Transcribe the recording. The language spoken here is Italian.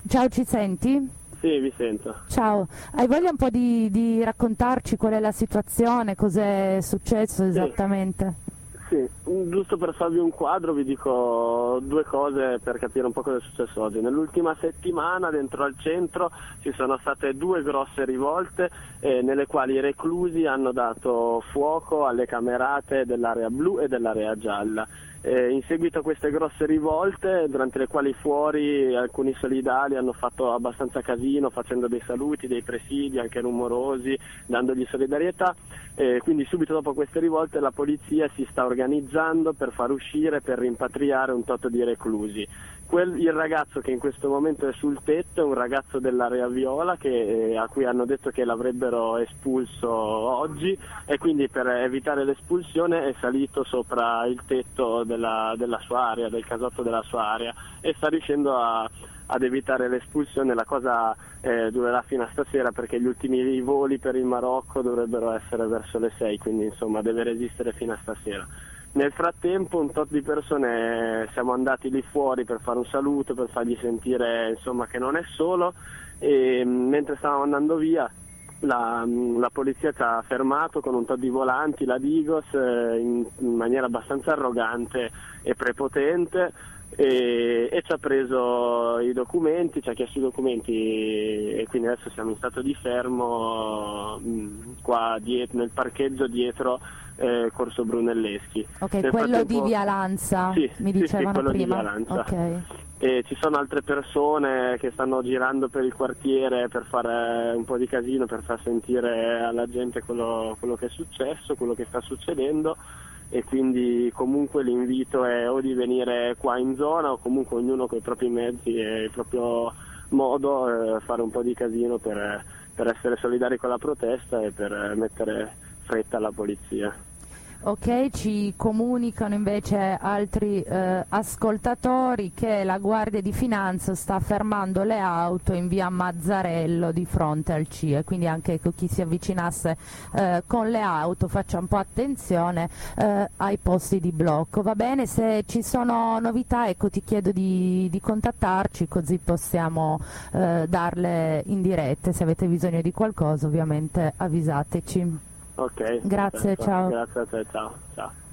Ciao, ci senti? Sì, vi sento. Ciao, hai voglia un po' di raccontarci qual è la situazione, cos'è successo esattamente? Sì, giusto per farvi un quadro vi dico due cose per capire un po' cosa è successo oggi. Nell'ultima settimana dentro al centro ci sono state due grosse rivolte nelle quali i reclusi hanno dato fuoco alle camerate dell'area blu e dell'area gialla. In seguito a queste grosse rivolte, durante le quali fuori alcuni solidali hanno fatto abbastanza casino, facendo dei saluti, dei presidi anche rumorosi, dandogli solidarietà, quindi subito dopo queste rivolte la polizia si sta organizzando per far uscire, per rimpatriare un tot di reclusi. Il ragazzo che in questo momento è sul tetto è un ragazzo dell'area viola a cui hanno detto che l'avrebbero espulso oggi, e quindi per evitare l'espulsione è salito sopra il tetto della sua area, del casotto della sua area, e sta riuscendo ad evitare l'espulsione. La cosa durerà fino a stasera, perché gli ultimi voli per il Marocco dovrebbero essere verso le 6, quindi insomma deve resistere fino a stasera. Nel frattempo un tot di persone siamo andati lì fuori per fare un saluto, per fargli sentire insomma che non è solo, e mentre stavamo andando via la polizia ci ha fermato con un tot di volanti, la Digos, in maniera abbastanza arrogante e prepotente, e ci ha preso i documenti, ci ha chiesto i documenti, e quindi adesso siamo in stato di fermo qua nel parcheggio dietro Corso Brunelleschi. Ok, nel quello di Via Lanza, sì, mi dicevano quello prima. Di Via Lanza. Okay. E ci sono altre persone che stanno girando per il quartiere per fare un po' di casino, per far sentire alla gente quello che è successo, quello che sta succedendo, e quindi comunque l'invito è o di venire qua in zona o comunque ognuno con i propri mezzi e il proprio modo fare un po' di casino per essere solidari con la protesta e per mettere fretta alla polizia. Ok, ci comunicano invece altri ascoltatori che la Guardia di Finanza sta fermando le auto in via Mazzarello di fronte al CIE, quindi anche chi si avvicinasse con le auto faccia un po' attenzione ai posti di blocco. Va bene, se ci sono novità, ecco, ti chiedo di contattarci, così possiamo darle in diretta. Se avete bisogno di qualcosa ovviamente avvisateci. Ok. Grazie, perfetto. ciao. Grazie a te, ciao.